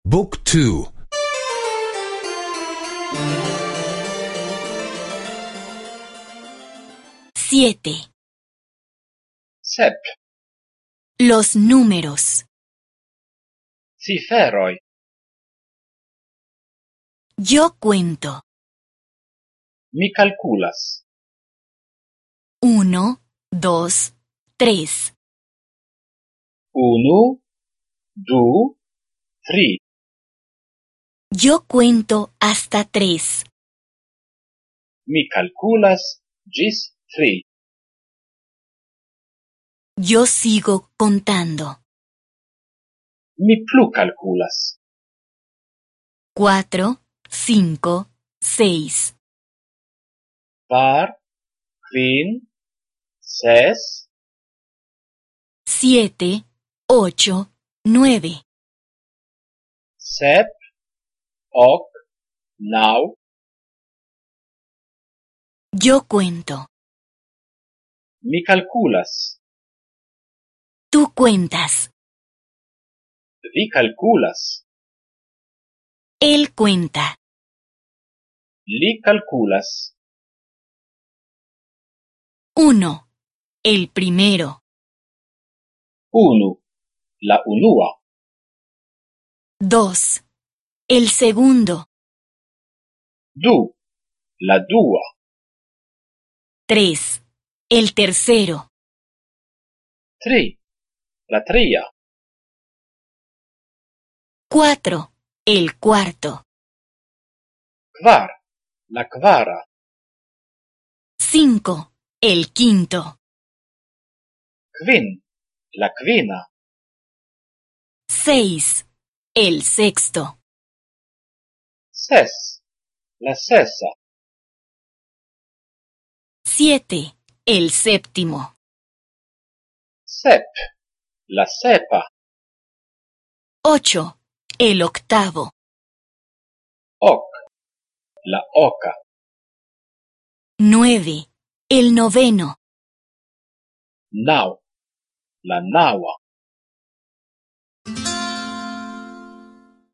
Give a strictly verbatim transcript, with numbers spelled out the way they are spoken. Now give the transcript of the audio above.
บุ๊กทู Siete. Sep. Los números. Ciferoj. Yo cuento. Mi kalkulas. Uno, dos, tres. Unu, du, tri. Yo cuento hasta tres. Mi kalkulas ĝis tri. Yo sigo contando. Mi plu kalkulas. Cuatro, cinco, seis. Kvar, kvin, ses, Siete, ocho, nueve. sep, ok, naŭ. Yo cuento. Mi kalkulas. Tú cuentas. Vi kalkulas. Él cuenta. Li kalkulas. Uno. El primero. Unu, la unua. Dos. El segundo. Du, la dua. Tres. El tercero. Tri, la tria. Cuatro. El cuarto. Kvar, la kvara. Cinco. El quinto. Kvin, la kvina. Seis. El sexto. Ses, la sesa. Siete. El séptimo. Sep, la sepa. Ocho. El octavo. Ok, la oka. Nueve. El noveno. Naŭ, la naŭa.